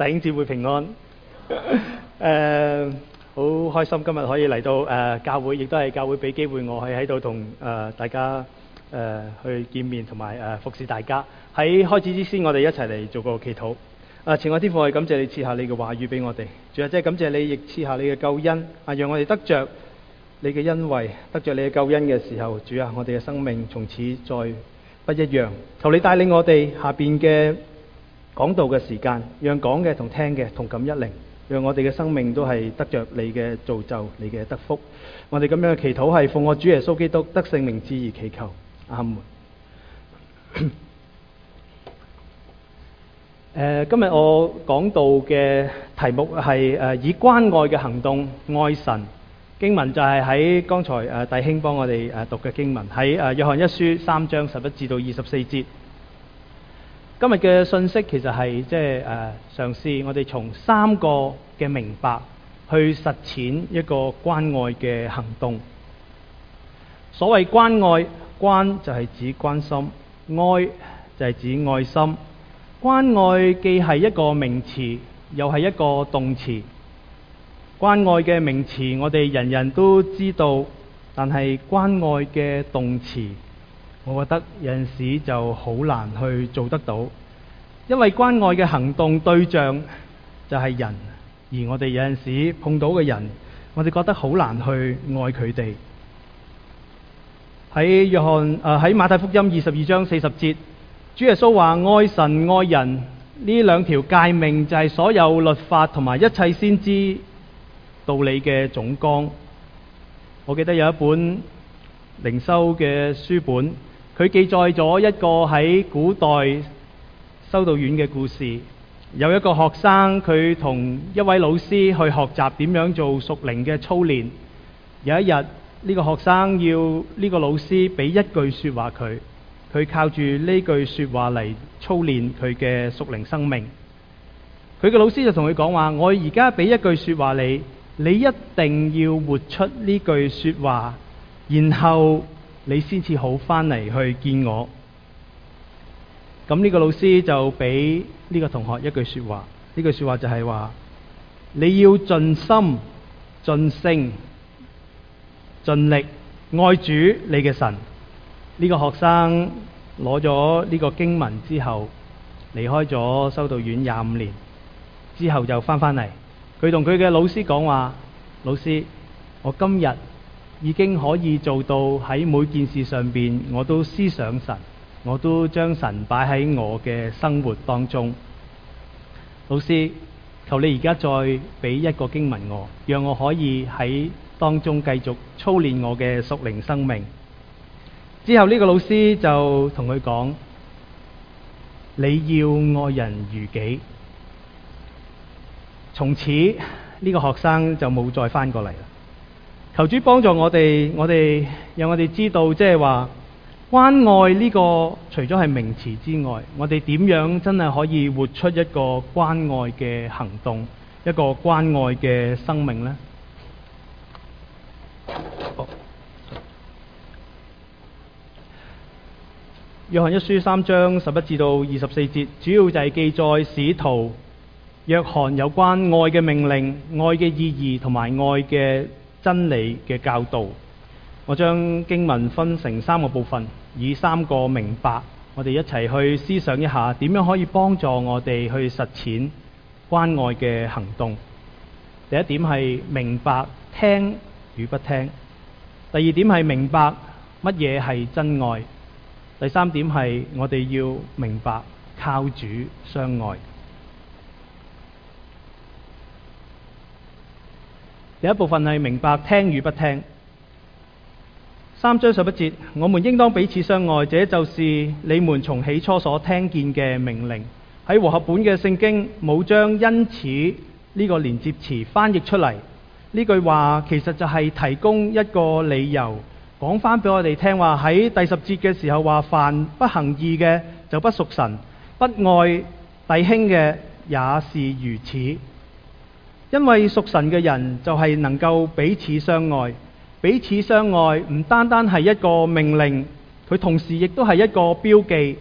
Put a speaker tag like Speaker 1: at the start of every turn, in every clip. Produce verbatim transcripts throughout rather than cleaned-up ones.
Speaker 1: 弟兄姊妹平安。誒，好開心今日可以嚟到誒教會，亦都係教會俾機會我係喺度同誒大家誒去見面，同埋誒服侍大家。喺開始之前，我哋一齊嚟做個祈禱。啊，前愛天父，我哋感謝你賜下你嘅話語俾我哋。主啊，即係感謝你亦賜下你嘅救恩，啊，讓我哋得着你嘅恩惠，得着你嘅救恩嘅時候，主啊，我哋嘅生命從此再不一樣。求你帶領我哋下邊嘅講道嘅時間，讓講嘅同聽嘅同感一靈，讓我哋嘅生命都係得着你嘅造就，你嘅得福。我哋咁樣嘅祈禱係奉我主耶穌基督得聖名之義祈求，阿門。誒，今日我講到嘅題目係誒以關愛嘅行動愛神。經文就係喺剛才誒弟兄幫我哋誒讀嘅經文，喺誒約翰一書三章十一至到二十四節。今日嘅信息其實係即係誒嘗試我哋從三個嘅明白去實踐一個關愛嘅行動。所謂關愛，關就係指關心，愛就係指愛心。關愛既係一個名詞，又係一個動詞。關愛嘅名詞我哋人人都知道，但係關愛嘅動詞，我覺得有陣時就好難去做得到，因為關愛嘅行動對象就係人，而我哋有陣時碰到嘅人，我哋覺得好難去愛佢哋。喺約翰誒喺馬太福音二十二章四十節，主耶穌話愛神愛人呢兩條誡命就係所有律法同埋一切先知道理嘅總綱。我記得有一本靈修嘅書本，佢記載咗一個喺古代修道院嘅故事。有一個學生，佢同一位老師去學習點樣做屬靈嘅操練。有一日，呢個學生要呢個老師俾一句說話佢，佢靠住呢句說話嚟操練佢嘅屬靈生命。佢嘅老師就同佢講話：我而家俾一句說話你，你一定要活出呢句說話，然後你先至好翻嚟去見我。咁呢個老師就俾呢個同學一句說話，呢句說話就係話：你要盡心、盡性、盡力愛主你嘅神。呢個學生攞咗呢個經文之後，離開咗修道院廿五年，之後就翻返嚟。佢同佢嘅老師講話：老師，我今日已經可以做到喺每件事上邊，我都思想神，我都將神擺喺我嘅生活當中。老師，求你而家再俾一個經文我，讓我可以喺當中繼續操練我嘅屬靈生命。之後呢個老師就同佢講：你要愛人如己。從此呢個學生就冇再翻過嚟啦。求主幫助我哋，我哋讓我哋知道，即係話關愛呢個除咗係名詞之外，我哋點樣真係可以活出一個關愛嘅行動，一個關愛嘅生命呢？哦、約翰一書三章十一至到二十四節，主要就係記載使徒約翰有關愛嘅命令、愛嘅意義同埋愛嘅真理嘅教導。我將經文分成三個部分，以三個明白，我哋一齊去思想一下，點樣可以幫助我哋去實踐關愛嘅行動。第一點係明白聽與不聽，第二點係明白乜嘢係真愛，第三點係我哋要明白靠主相愛。第一部分係明白聽與不聽。三章十一節，我們應當彼此相愛，這就是你們從起初所聽見嘅命令。喺和合本嘅聖經冇將因此呢個連接詞翻譯出嚟。呢句話其實就係提供一個理由，講翻俾我哋聽話，喺第十節嘅時候話：凡不行義嘅就不屬神，不愛弟兄嘅也是如此。因為屬神嘅人就係能夠彼此相愛，彼此相愛唔單單係一個命令，佢同時亦都係一個標記。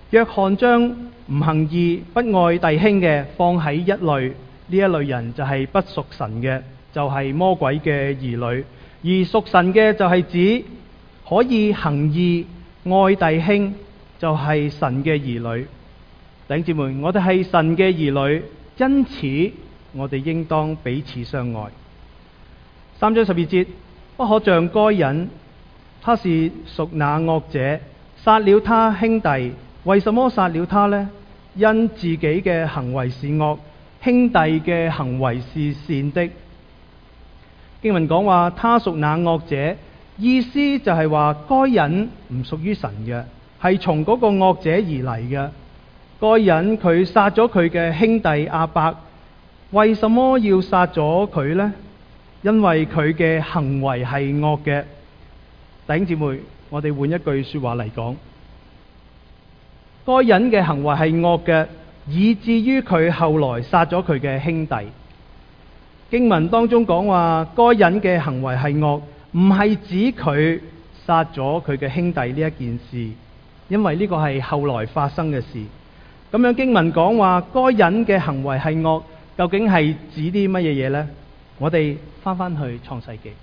Speaker 1: 約翰將唔行義、不愛弟兄嘅放喺一類，呢一類人就係不屬神嘅，就係、是、魔鬼嘅兒女；而屬神嘅就係指可以行義、愛弟兄，就係、是、神嘅兒女。弟兄姊妹，我哋係神嘅兒女，因此我哋應當彼此相愛。三章十二節，不可像該隱，他是屬那惡者，殺了他兄弟。為什麼殺了他呢？因自己嘅行為是惡，兄弟嘅行為是善的。經文講話，他屬那惡者，意思就係話該隱唔屬於神嘅，係從嗰個惡者而嚟嘅。該隱佢殺咗佢嘅兄弟亞伯，為什麼要殺咗佢呢？因為佢嘅行為係惡嘅。弟兄姊妹，我哋換一句說話嚟講，該隱嘅行為係惡嘅，以至於佢後來殺咗佢嘅兄弟。經文當中講話，該隱嘅行為係惡，唔係指佢殺咗佢嘅兄弟呢一件事，因為呢個係後來發生嘅事。咁樣經文講話，該隱嘅行為係惡，究竟係指啲乜嘢嘢呢？我哋翻翻去創世記，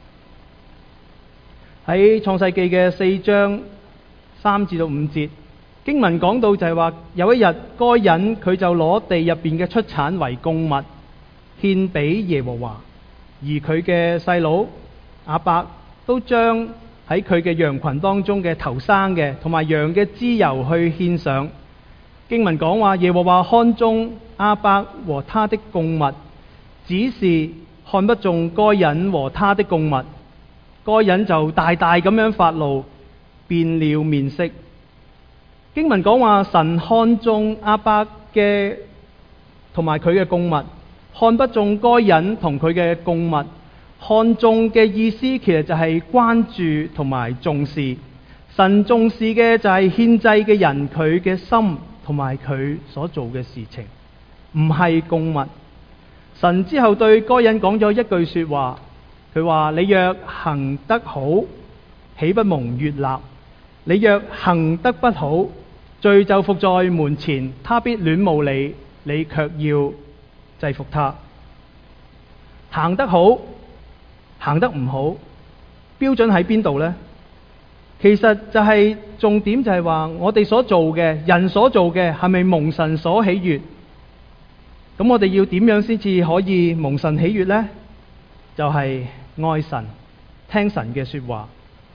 Speaker 1: 喺創世記嘅四章三至到五節。經文講到就係話，有一日該隱佢就攞地入邊嘅出產為供物獻俾耶和華，而佢嘅細佬亞伯都將喺佢嘅羊群當中嘅頭生嘅同埋羊嘅脂油去獻上。經文講話，耶和華看中亞伯和他的供物，只是看不中該隱和他的供物。該隱就大大咁樣發怒，變了面色。經文講話，神看中亞伯嘅同埋佢嘅供物，看不中該隱同佢嘅供物。看中嘅意思其實就係關注同埋重視。神重視嘅就係獻祭嘅人佢嘅心同埋佢所做嘅事情，唔係供物。神之後對該隱講咗一句說話，佢話：你若行得好，豈不蒙悅納？你若行得不好，罪就伏在門前，他必戀慕你，你卻要制服他。行得好，行得唔好，標準喺邊度呢？其實就係重點就係話，我哋所做嘅，人所做嘅係咪蒙神所喜悅？咁我哋要點樣先至可以蒙神喜悅呢？就係愛神，聽神嘅說話。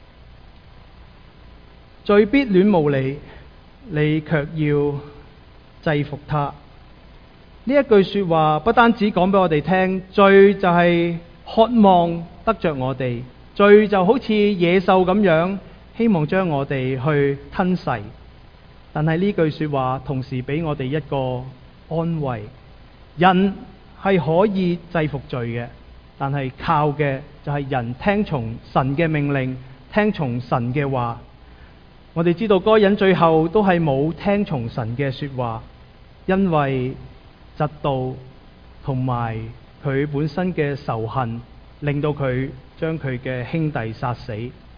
Speaker 1: 罪必戀慕你，你卻要制服他。呢一句說話不單止講俾我哋聽，罪就係渴望得着我哋，罪就好似野獸咁樣，希望將我哋去吞噬。但係呢句說話同時俾我哋一個安慰，人係可以制服罪嘅，但係靠嘅就係人聽從神嘅命令，聽從神嘅話。我哋知道該隱最後都係冇聽從神嘅說話，因為嫉妒同埋佢本身嘅仇恨，令到佢將佢嘅兄弟殺死。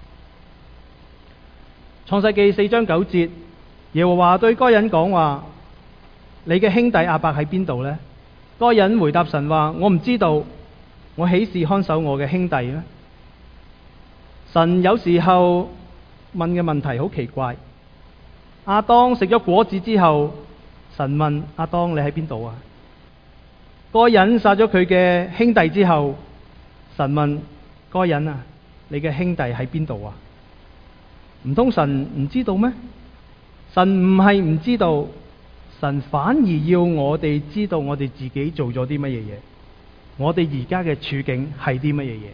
Speaker 1: 創世記四章九節，耶和華對該隱講話：你嘅兄弟亞伯喺邊度呢？該隱回答神話：我唔知道，我豈是看守我嘅兄弟呢？神有時候問嘅問題好奇怪。亞當食咗果子之後，神問亞當：你喺邊度啊？該隱殺咗佢嘅兄弟之後，神問該隱啊，你嘅兄弟喺邊度啊？唔通神唔知道咩？神唔係唔知道，神反而要我哋知道我哋自己做咗啲乜嘢嘢，我哋而家嘅處境係啲乜嘢嘢。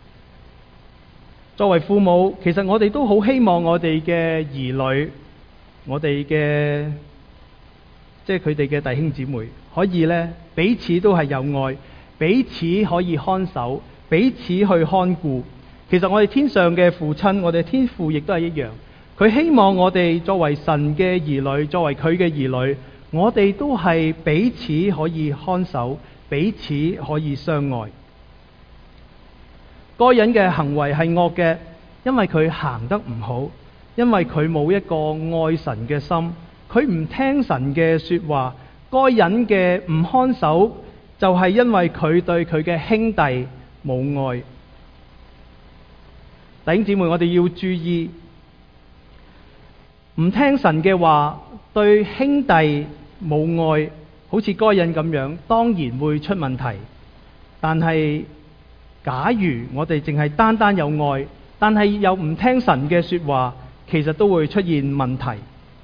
Speaker 1: 作為父母，其實我哋都好希望我哋嘅兒女，我哋嘅即係佢哋嘅弟兄姊妹，可以呢彼此都係有愛，彼此可以看守，彼此去看顧。其實我哋天上嘅父親，我哋天父亦都係一樣，佢希望我哋作為神嘅兒女，作為佢嘅兒女，我哋都係彼此可以看守，彼此可以相愛。該隱嘅行為係惡嘅，因為佢行得唔好，因為佢冇一個愛神嘅心， 佢唔聽神嘅說話，該隱嘅唔看守，就係因為佢對佢嘅兄弟冇愛。弟兄姊妹，我哋要注意，唔聽神嘅話，對兄弟冇愛，好似該隱咁樣，當然會出問題。但係假如我哋淨係單單有愛，但係又唔聽神嘅說話，其實都會出現問題。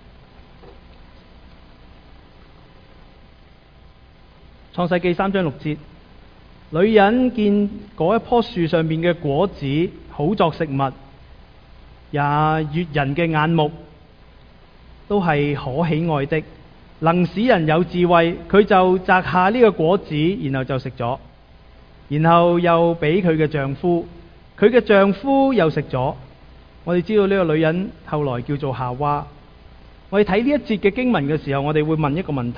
Speaker 1: 創世記三章六節，女人見嗰一棵樹上面嘅果子好作食物，也悅人嘅眼目，都係可喜愛的，能使人有智慧。佢就摘下呢個果子，然後就食咗，然後又俾佢嘅丈夫，佢嘅丈夫又食咗。我哋知道呢個女人後來叫做夏娃。我哋睇呢一節嘅經文嘅時候，我哋會問一個問題：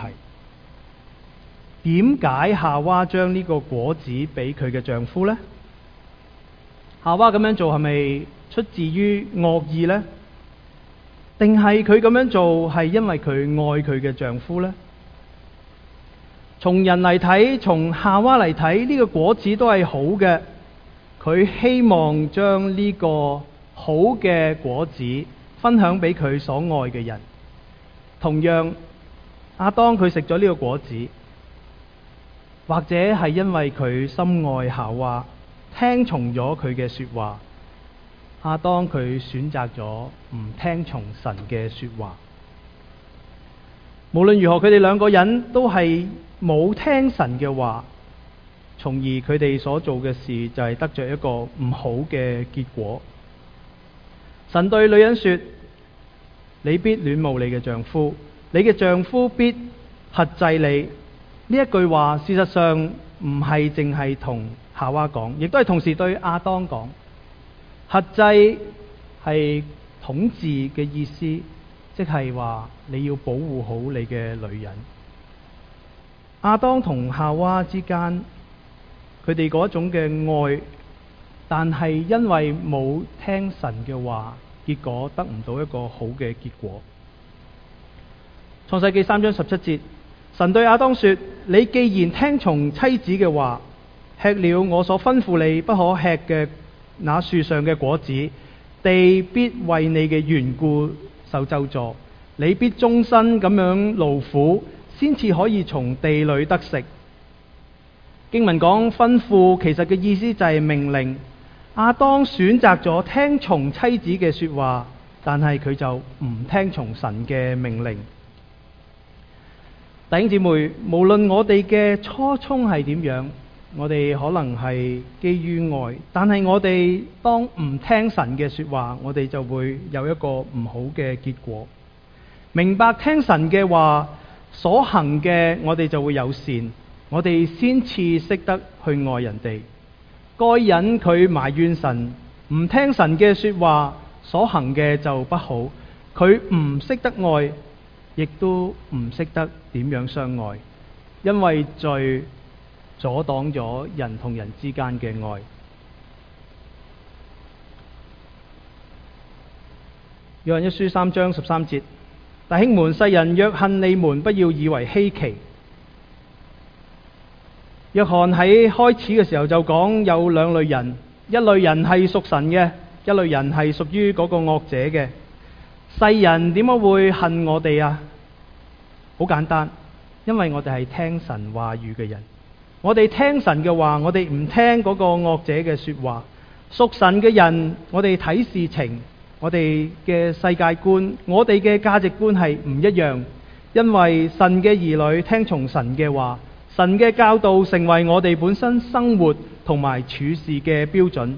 Speaker 1: 點解夏娃將呢個果子俾佢嘅丈夫呢？夏娃咁樣做係咪出自於惡意呢？定係佢咁樣做係因為佢愛佢嘅丈夫呢？從人嚟睇，從夏娃嚟睇，呢個果子都係好嘅。佢希望將呢個好嘅果子分享俾佢所愛嘅人。同樣，亞當佢食咗呢個果子，或者係因為佢深愛夏娃，聽從咗佢嘅說話。亞當佢選擇咗唔聽從神嘅說話。無論如何，佢哋兩個人都係冇聽神嘅話，從而佢哋所做嘅事就係得着一個唔好嘅結果。神對女人說：你必戀慕你嘅丈夫，你嘅丈夫必轄制你。呢一句話事實上唔係淨係同夏娃講，亦都係同時對亞當講。轄制係統治嘅意思，即係話你要保護好你嘅女人。亞當同夏娃之間，佢哋嗰種嘅愛，但係因為冇聽神嘅話，結果得唔到一個好嘅結果。創世記三章十七節，神對亞當說：你既然聽從妻子嘅話，吃了我所吩咐你不可吃嘅那樹上嘅果子，地必為你嘅緣故受咒詛，你必終身咁樣勞苦，先至可以從地裏得食。經文講吩咐，其實嘅意思就係命令。亞當選擇咗聽從妻子嘅說話，但係佢就唔聽從神嘅命令。弟兄姊妹，無論我哋嘅初衷係點樣，我哋可能係基於愛，但係我哋當唔聽神嘅說話，我哋就會有一個唔好嘅結果。明白聽神嘅話所行嘅，我哋就會有善，我哋先至識得去愛人哋。該隱佢埋怨神，唔聽神嘅說話所行嘅就不好，佢唔識得愛，亦都唔識得點樣相愛，因為罪阻擋咗人同人之間嘅愛。約翰一書三章十三節，弟兄們，世人若恨你們，不要以為稀奇。約翰喺開始嘅時候就講有兩類人，一類人係屬神嘅，一類人係屬於嗰個惡者嘅。世人點解會恨我哋啊？好簡單，因為我哋係聽神話語嘅人。我哋聽神嘅話，我哋唔聽嗰個惡者嘅說話。屬神嘅人，我哋睇事情，我哋嘅世界觀，我哋嘅價值觀係唔一樣。因為神嘅兒女聽從神嘅話，神嘅教導成為我哋本身生活同埋處事嘅標準。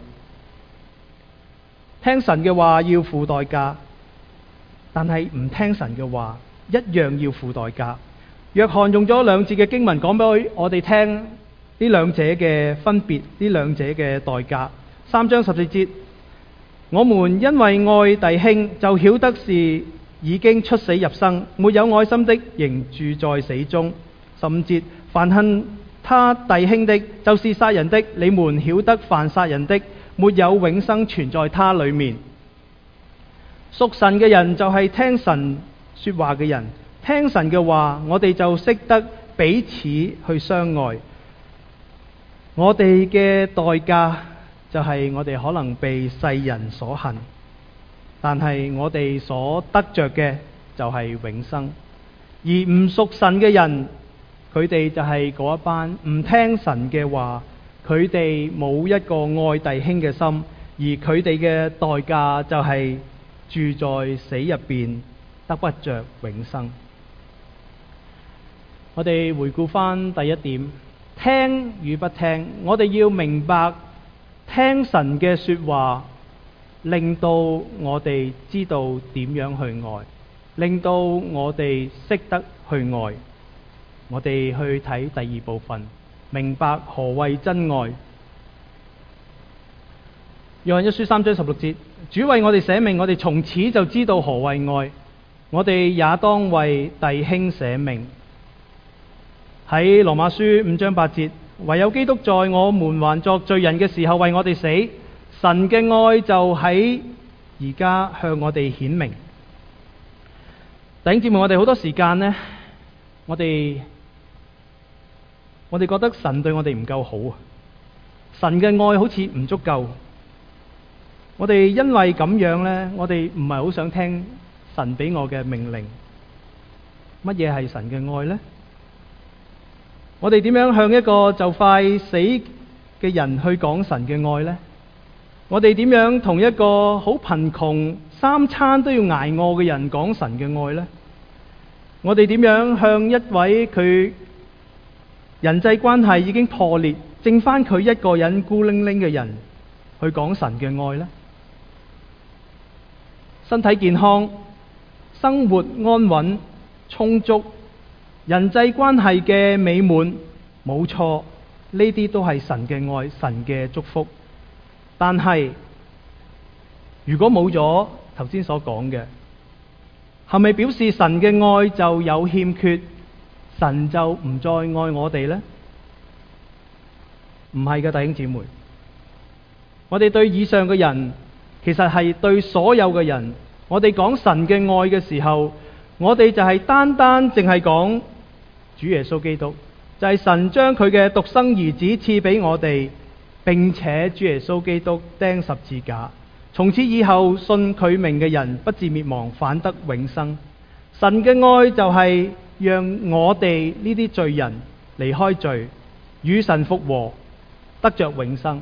Speaker 1: 聽神嘅話要付代價，但係唔聽神嘅話一樣要付代價。約翰用咗兩節嘅經文講俾我哋聽呢兩者嘅分別，呢兩者嘅代價。三章十四節，我們因為愛弟兄，就曉得是已經出死入生，沒有愛心的仍住在死中。十五節，凡恨他弟兄的，就是殺人的。你們曉得凡殺人的，沒有永生存在他裏面。屬神嘅人就係聽神說話嘅人，聽神嘅話，我哋就識得彼此去相愛。我哋嘅代價就係我哋可能被世人所恨，但係我哋所得着嘅就係永生。而唔屬神嘅人，佢哋就係嗰一班唔聽神嘅話，佢哋冇一個愛弟兄嘅心，而佢哋嘅代價就係住在死入邊，得不着永生。我哋回顧翻第一點，聽與不聽，我哋要明白聽神嘅說話，令到我哋知道點樣去愛，令到我哋識得去愛。我哋去睇第二部分，明白何謂真愛。約翰一書三章十六節，主為我哋捨命，我哋從此就知道何謂愛。我哋也當為弟兄捨命。喺羅馬書五章八節，唯有基督在我們還作罪人嘅時候為我哋死，神嘅愛就喺而家向我哋顯明。弟兄姊妹，我哋好多時間呢，我哋我哋覺得神對我哋唔夠好啊，神嘅愛好似唔足夠。我哋因為咁樣呢，我哋唔係好想聽神俾我嘅命令。乜嘢係神嘅愛呢？我哋點樣向一個就快死嘅人去講神嘅愛呢？我哋點樣同一個好貧窮、三餐都要挨餓嘅人講神嘅愛呢？我哋點樣向一位佢人際關係已經破裂，剩翻佢一個人孤零零嘅人去講神嘅愛呢？身體健康、生活安穩、充足、人際關係嘅美滿，冇錯，呢啲都係神嘅愛，神嘅祝福。但係如果冇咗頭先所講嘅，係咪表示神嘅愛就有欠缺，神就唔再愛我哋呢？唔係嘅，弟兄姊妹，我哋對以上嘅人，其實係對所有嘅人，我哋講神嘅愛嘅時候，我哋就係單單淨係講主耶穌基督，就係神將佢嘅獨生兒子賜俾我哋，並且主耶穌基督釘十字架，從此以後信佢名嘅人不至滅亡，反得永生。神嘅愛就係讓我哋呢啲罪人離開罪，與神復和，得着永生。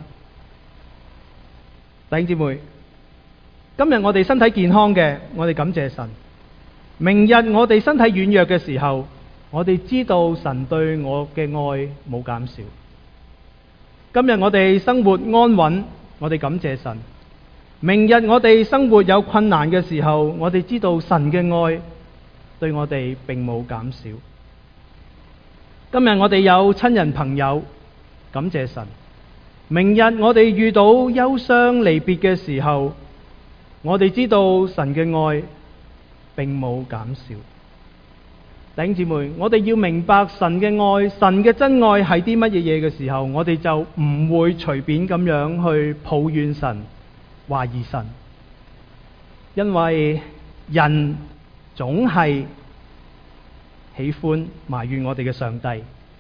Speaker 1: 弟兄姊妹，今日我哋身體健康嘅，我哋感謝神。明日我哋身體軟弱嘅時候，我哋知道神對我嘅愛冇減少。今日我哋生活安穩，我哋感謝神。明日我哋生活有困難嘅時候，我哋知道神嘅愛對我哋並冇減少。今日我哋有親人朋友，感謝神。明日我哋遇到憂傷離別嘅時候，我哋知道神嘅愛並冇減少。弟兄姊妹，我哋要明白神嘅愛，神嘅真愛係啲乜嘢嘢嘅時候，我哋就唔會隨便咁樣去抱怨神、懷疑神，因為人總係喜歡埋怨我哋嘅上帝。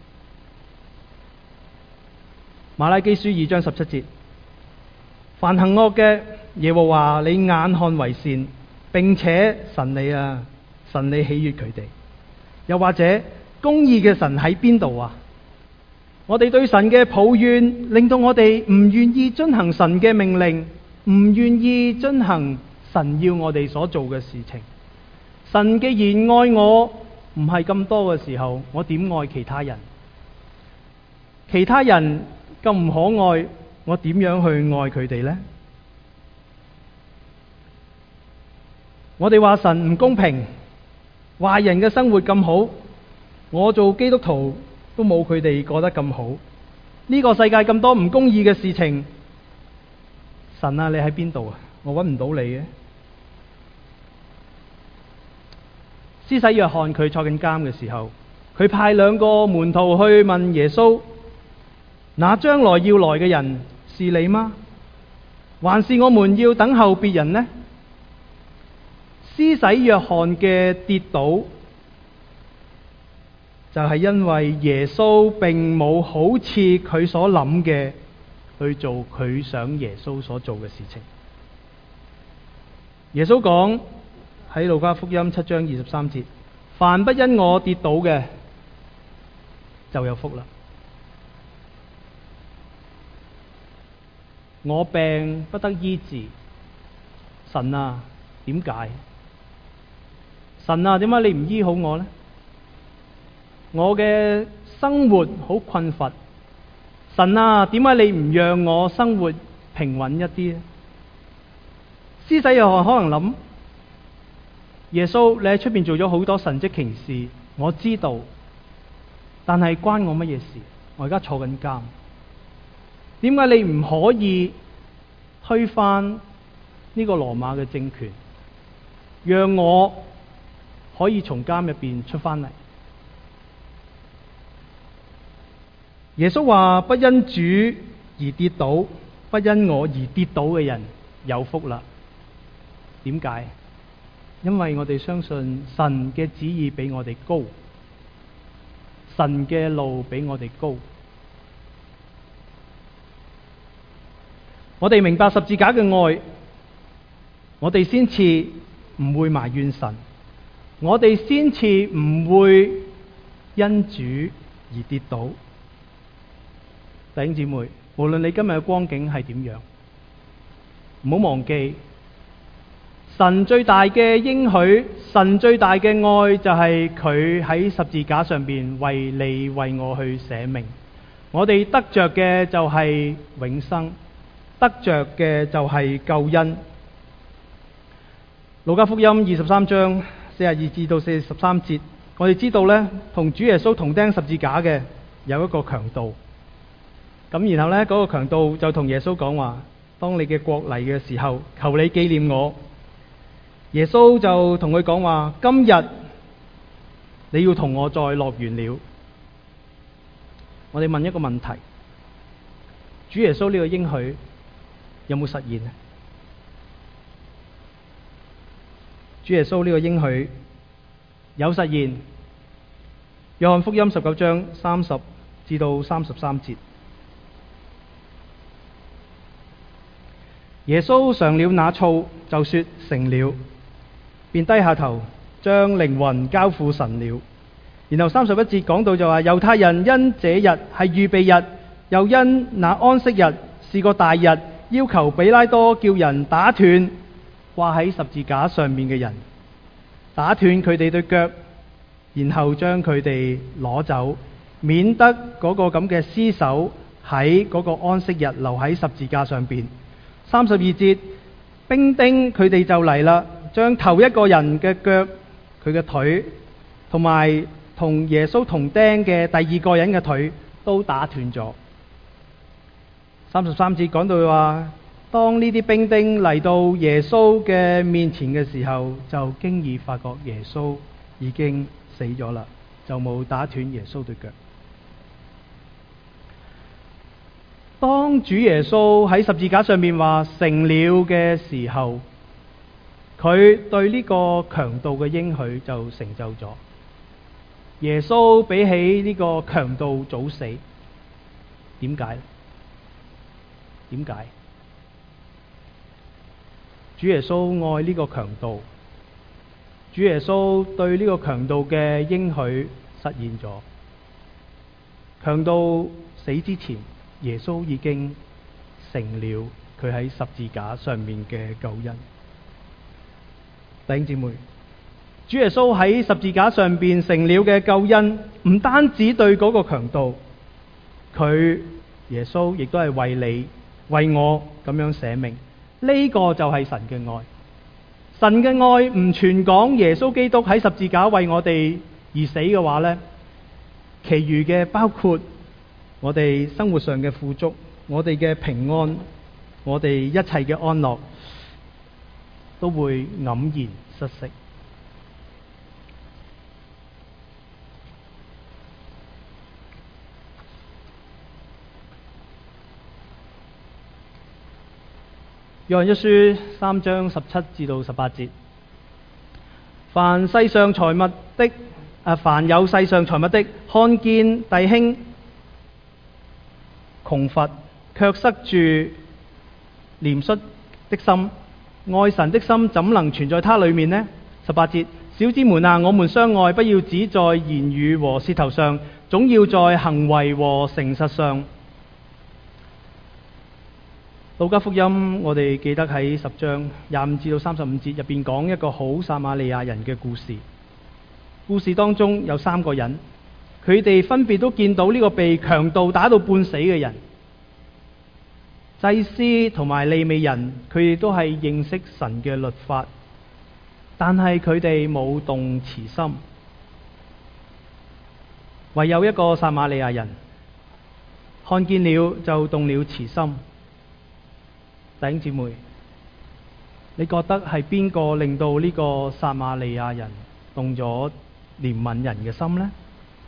Speaker 1: 馬拉基書二章十七節，凡行惡嘅，耶和華你眼看為善，並且神你啊，神你喜悦佢哋。又或者公義嘅神喺邊度啊？我哋對神嘅抱怨，令到我哋唔願意遵行神嘅命令，唔願意遵行神要我哋所做嘅事情。神既然愛我唔係咁多嘅時候，我點愛其他人？其他人咁唔可愛，我點樣去愛佢哋呢？我哋話神唔公平，壞人嘅生活咁好，我做基督徒都冇佢哋過得咁好。呢個世界咁多唔公義嘅事情，神啊，你喺邊度啊？我搵唔到你嘅。施洗約翰佢坐緊監嘅時候，佢派兩個門徒去問耶穌：那將來要來嘅人是你嗎？還是我們要等候別人呢？ 施洗約翰嘅跌倒，就係因為耶穌並冇好似佢所諗嘅去做佢想耶穌所做嘅事情。耶穌講喺路加福音七章二十三節，凡不因我跌倒嘅，就有福啦。我病不得醫治，神啊，點解？神啊，點解你唔醫好我呢？我嘅生活好困乏，神啊，點解你唔讓我生活平穩一啲呢？施洗約翰可能諗，耶穌你喺出邊做咗好多神蹟奇事，我知道，但係關我乜嘢事？我而家坐緊監，點解你唔可以推翻呢個羅馬嘅政權，讓我可以從監入邊出翻嚟？耶穌話：不因主而跌倒，不因我而跌倒嘅人有福啦。點解？因為我哋相信神嘅旨意比我哋高，神嘅路比我哋高。我哋明白十字架嘅愛，我哋先至唔會埋怨神，我哋先至唔會因主而跌倒。弟兄姊妹，無論你今日嘅光景係點樣，唔好忘記神最大嘅應許，神最大嘅愛就係佢喺十字架上邊為你為我去捨命。我哋得着嘅就係永生，得着嘅就係救恩。路加福音二十三章四十二至到四十三節，我哋知道呢，同主耶穌同釘十字架嘅有一個強盜。咁然後呢，嗰、那個強盜就同耶穌講話：當你嘅國嚟嘅時候，求你紀念我。耶穌就同佢講話：今日你要同我再樂園了。我哋問一個問題：主耶穌呢個應許有冇實現呢？主耶穌呢個應許有實現。約翰福音十九章三十至到三十三節。耶穌嘗了那醋，就說成了，便低下頭，將靈魂交付神了。然後三十一節講到就話，猶太人因這日係預備日，又因那安息日是個大日，要求彼拉多叫人打斷掛喺十字架上面嘅人，打斷佢哋對腳，然後將佢哋攞走，免得嗰個咁嘅屍首喺嗰個安息日留喺十字架上邊。三十二節，兵丁佢哋就嚟啦，將頭一個人嘅腳、佢嘅腿，同埋同耶穌同釘嘅第二個人嘅腿都打斷咗。三十三節講到話，當呢啲兵丁嚟到耶穌嘅面前嘅時候，就驚異發覺耶穌已經死咗啦，就冇打斷耶穌對腳。當主耶穌喺十字架上面話成了嘅時候，佢對呢個強盜嘅應許就成就咗。耶穌比起呢個強盜早死，點解？點解？主耶穌愛呢個強盜，主耶穌對呢個強盜嘅應許實現咗。強盜死之前，耶穌已經成了佢喺十字架上面嘅救恩。弟兄姊妹，主耶穌喺十字架上邊成了嘅救恩，唔單止對嗰個強盜，佢耶穌亦都係為你為我咁樣捨命。呢個就係神嘅愛。神嘅愛唔全講耶穌基督喺十字架為我哋而死嘅話呢，其餘嘅包括我哋生活上嘅富足，我哋嘅平安，我哋一切嘅安樂，都會黯然失色。約翰一書三章十七至到十八節， 凡世上財物的，啊，凡有世上財物的，看見弟兄窮乏，卻塞住憐恤的心，愛神的心怎能存在他裏面呢？十八節，小子們啊，我們相愛，不要只在言語和舌頭上，總要在行為和誠實上。路加福音我哋記得喺十章廿五至到三十五節入邊講一個好撒瑪利亞人嘅故事。故事當中有三個人，佢哋分別都見到呢個被強盜打到半死嘅人。祭司同埋利未人，佢哋都係認識神嘅律法，但係佢哋冇動慈心。唯有一個撒瑪利亞人看見了就動了慈心。弟兄姊妹，你覺得係邊個令到呢個撒瑪利亞人動咗憐憫人嘅心呢？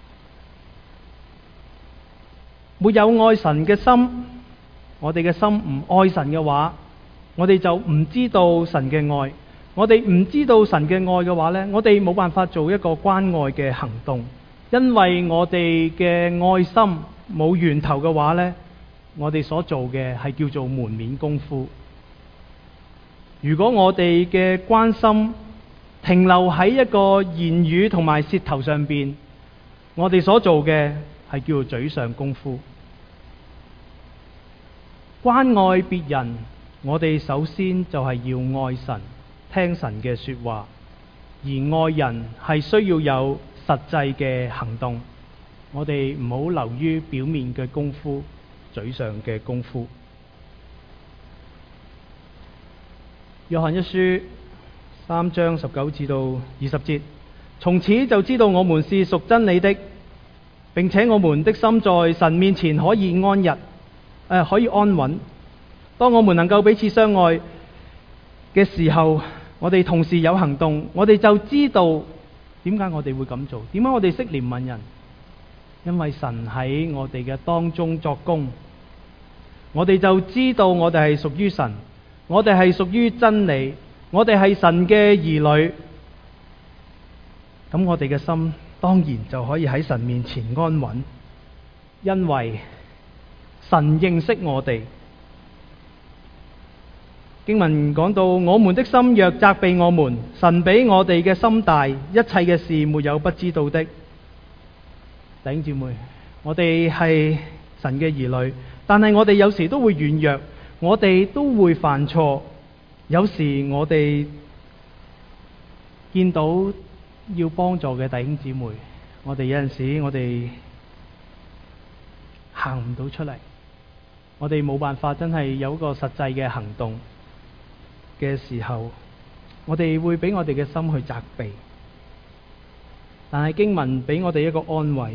Speaker 1: 沒有愛神嘅心，我哋嘅心唔愛神嘅話，我哋就唔知道神嘅愛。我哋唔知道神嘅愛嘅話呢，我哋冇辦法做一個關愛嘅行動，因為我哋嘅愛心冇源頭嘅話呢，我哋所做嘅係叫做門面功夫。如果我哋嘅關心停留喺一個言語同埋舌頭上邊，我哋所做嘅係叫做嘴上功夫。關愛別人，我哋首先就係要愛神，聽神嘅說話，而愛人係需要有實際嘅行動。我哋唔好流於表面嘅功夫，嘴上嘅功夫。約翰一書三章十九至到二十節，從此就知道我們是屬真理的，並且我們的心在神面前可以安逸，呃、可以安穩。當我們能夠彼此相愛嘅時候，我哋同時有行動，我哋就知道點解我哋會咁做，點解我哋識憐憫人。因為神喺我哋嘅當中作工，我哋就知道我哋係屬於神，我哋係屬於真理，我哋係神嘅兒女。咁我哋嘅心當然就可以喺神面前安穩，因為神認識我哋。經文講到，我們的心若責備我們，神比我哋嘅心大，一切嘅事沒有不知道的。弟兄姊妹，我哋係神嘅兒女，但係我哋有時都會軟弱，我哋都會犯錯。有時我哋見到要幫助嘅弟兄姊妹，我哋有陣時我哋行唔到出嚟，我哋冇辦法真係有一個實際嘅行動嘅時候，我哋會俾我哋嘅心去責備。但係經文俾我哋一個安慰，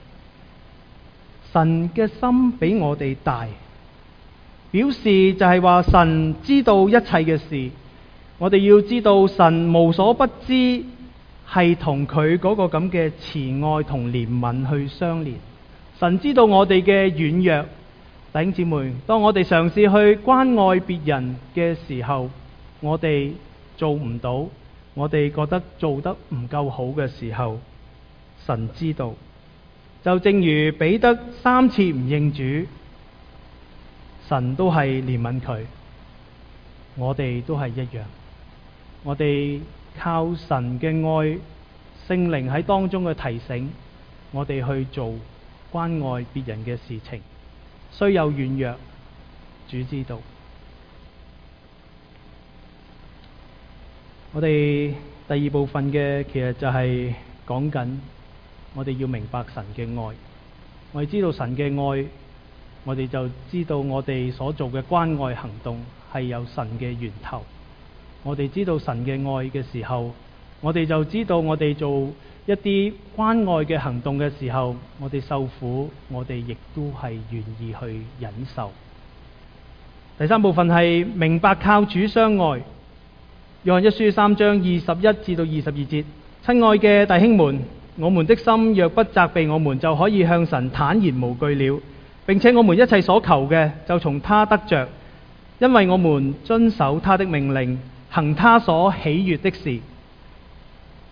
Speaker 1: 神嘅心比我哋大，表示就係話神知道一切嘅事。我哋要知道神無所不知，係同佢嗰個咁嘅慈愛同憐憫去相連。神知道我哋嘅軟弱。弟兄姊妹，當我哋嘗試去關愛別人嘅時候，我哋做唔到，我哋覺得做得唔夠好嘅時候，神知道。就正如彼得三次唔認主，神都係憐憫佢，我哋都係一樣。我哋靠神嘅愛，聖靈喺當中嘅提醒，我哋去做關愛別人嘅事情。雖有軟弱，主知道。我哋第二部分嘅其實就係講緊我哋要明白神嘅愛。我哋知道神嘅愛，我哋就知道我哋所做嘅關愛行動係有神嘅源頭。我哋知道神嘅愛嘅時候，我哋就知道我哋做一啲關愛嘅行動嘅時候，我哋受苦，我哋亦都係願意去忍受。第三部分係明白靠主相愛。約翰一書三章二十一至到二十二節，親愛嘅弟兄們，我們的心若不責備我們，就可以向神坦然無懼了，並且我們一切所求嘅就從他得着，因為我們遵守他的命令，行他所喜悅的事。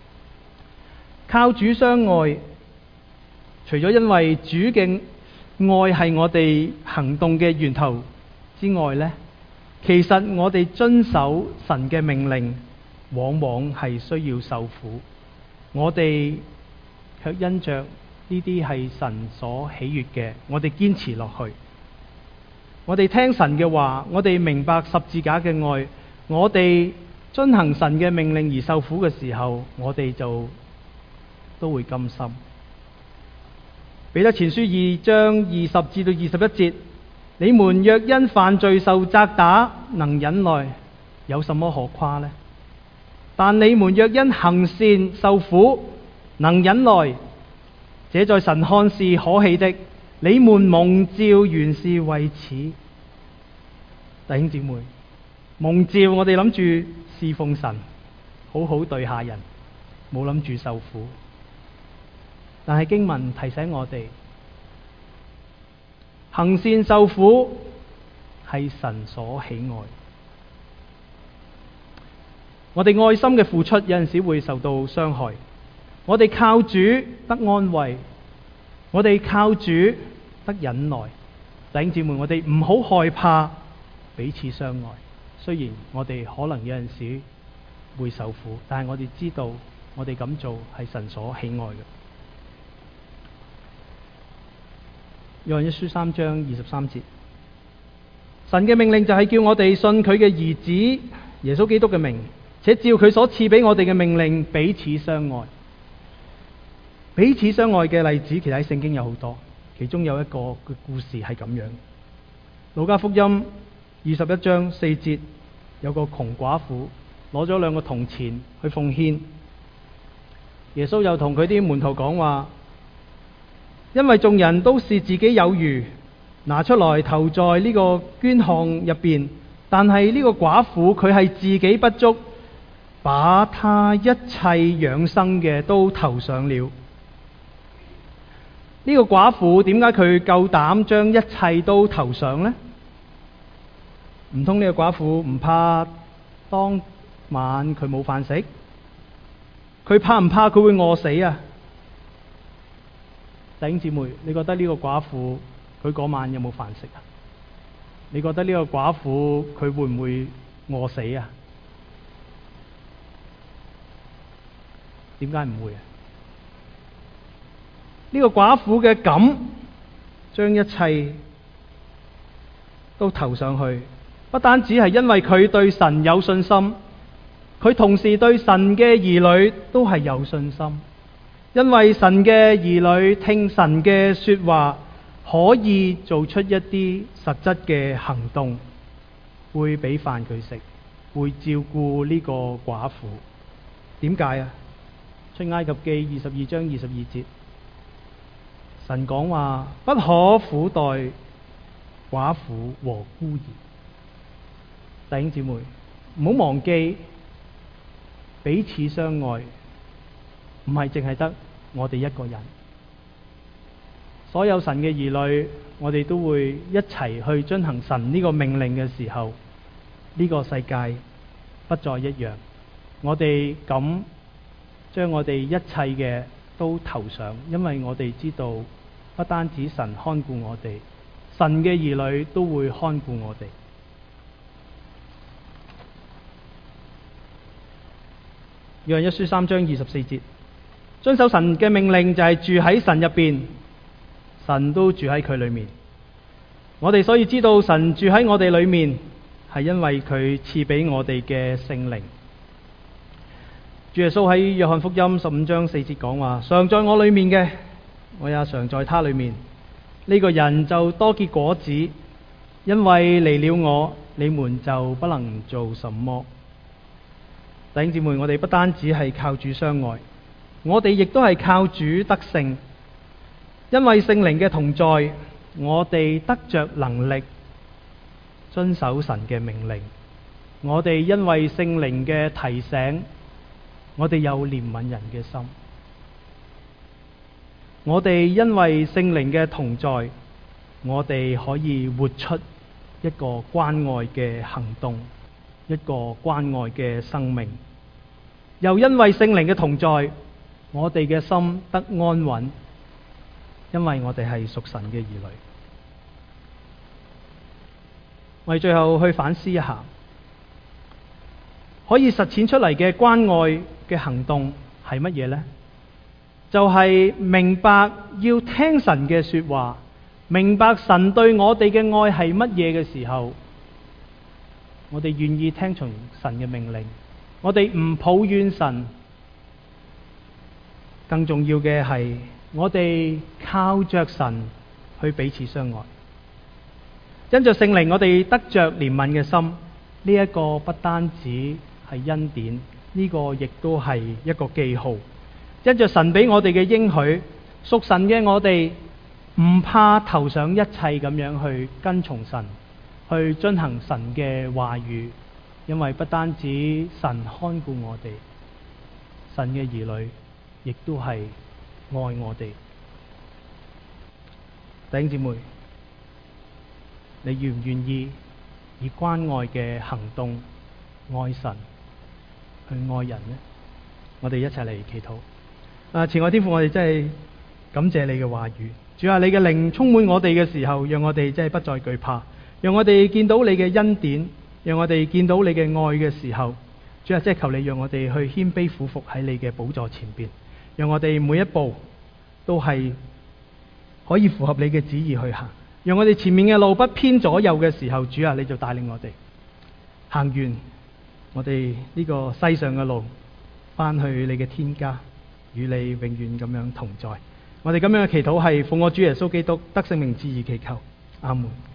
Speaker 1: 靠主相愛，除咗因為主嘅愛係我哋行動嘅源頭之外呢，其實我哋遵守神嘅命令，往往係需要受苦。我哋卻因着呢啲係神所喜悅嘅，我哋堅持落去。我哋聽神嘅話，我哋明白十字架嘅愛，我哋遵行神嘅命令而受苦嘅時候，我哋就都會甘心。彼得前書二章二十至到二十一節，你們若因犯罪受責打，能忍耐，有什麼可誇呢？但你們若因行善受苦，能忍耐，這在神看是可喜的。你們蒙召原是為此。弟兄姊妹，蒙召我哋諗住侍奉神，好好對下人，冇諗住受苦。但係經文提醒我哋，行善受苦係神所喜愛。我哋愛心嘅付出有陣時會受到傷害，我哋靠主得安慰，我哋靠主得忍耐。弟兄姊妹，我哋唔好害怕彼此相愛。雖然我哋可能有陣時會受苦，但係我哋知道我哋咁做係神所喜愛嘅。約翰一書三章二十三節，神嘅命令就係叫我哋信佢嘅兒子耶穌基督嘅名，且照佢所賜俾我哋嘅命令彼此相愛。彼此相愛嘅例子其實喺聖經有好多，其中有一個嘅故事係咁樣。路加福音二十一章四節，有個窮寡婦攞咗兩個銅錢去奉獻，耶穌又同佢啲門徒講話，因為眾人都是自己有餘，拿出來投在呢個捐項入邊，但係呢個寡婦佢係自己不足，把他一切養生嘅都投上了。呢個寡婦點解佢夠膽將一切都投上呢？唔通呢個寡婦唔怕當晚佢冇飯食？佢怕唔怕佢會餓死啊？弟兄姊妹，你覺得呢個寡婦佢嗰晚有冇飯食啊？你覺得呢個寡婦佢會唔會餓死啊？點解唔會啊？呢個寡婦嘅敢將一切都投上去，不單止係因為佢對神有信心，佢同時對神嘅兒女都係有信心。因為神嘅兒女聽神嘅說話，可以做出一啲實質嘅行動，會俾飯佢食，會照顧呢個寡婦。點解啊？出埃及記二十二章二十二節，神講話不可苦待寡婦和孤兒。弟兄姊妹，唔好忘記彼此相愛，唔係淨係得我哋一個人。所有神嘅兒女，我哋都會一齊去遵行神呢個命令嘅時候，呢個世界不再一樣。我哋咁將我哋一切嘅都投上，因為我哋知道不單止神看顧我哋，神嘅兒女都會看顧我哋。約翰一書三章二十四節，遵守神嘅命令就係住喺神入邊，神都住喺佢裏面。我哋所以知道神住喺我哋裏面，係因為佢賜俾我哋嘅聖靈。主耶穌喺約翰福音十五章四節講話，常在我裏面嘅，我也常在他裏面，呢個人就多結果子，因為離了我，你們就不能做什麼。弟兄姊妹，我哋不單止係靠主相愛，我哋亦都係靠主得勝。因為聖靈嘅同在，我哋得着能力遵守神嘅命令。我哋因為聖靈嘅提醒，我哋有憐憫人嘅心。我哋因為聖靈嘅同在，我哋可以活出一個關愛嘅行動，一個關愛嘅生命。又因為聖靈嘅同在， 我哋嘅心得安穩，因為我哋係屬神嘅兒女。我哋最後去反思一下，可以實踐出嚟嘅關愛嘅行動係乜嘢呢？就係明白要聽神嘅說話，明白神對我哋嘅愛係乜嘢嘅時候，我哋願意聽從神嘅命令，我哋唔抱怨神。更重要嘅係，我哋靠着神去彼此相愛，因着聖靈，我哋得着憐憫嘅心。呢一個不單止係恩典，呢個亦都係一個記號。因着神俾我哋嘅應許，屬神嘅我哋唔怕投上一切咁樣去跟從神，去遵行神嘅話語，因為不單止神看顧我哋，神嘅兒女亦都係愛我哋。弟兄姊妹，你願唔願意以關愛嘅行動愛神，去愛人呢？我哋一齊嚟祈禱。啊，慈愛天父，我哋真係感謝你嘅話語。主啊，你嘅靈充滿我哋嘅時候，讓我哋真係不再懼怕，讓我哋見到你嘅恩典，讓我哋見到你嘅愛嘅時候，主啊，即係求你讓我哋去謙卑俯伏喺你嘅寶座前邊，讓我哋每一步都係可以符合你嘅旨意去行，讓我哋前面嘅路不偏左右嘅時候，主啊，你就帶領我哋行完我哋呢個世上嘅路，翻去你嘅天家，與你永遠咁樣同在。我哋咁樣嘅祈禱係奉我主耶穌基督得勝名字而祈求，阿門。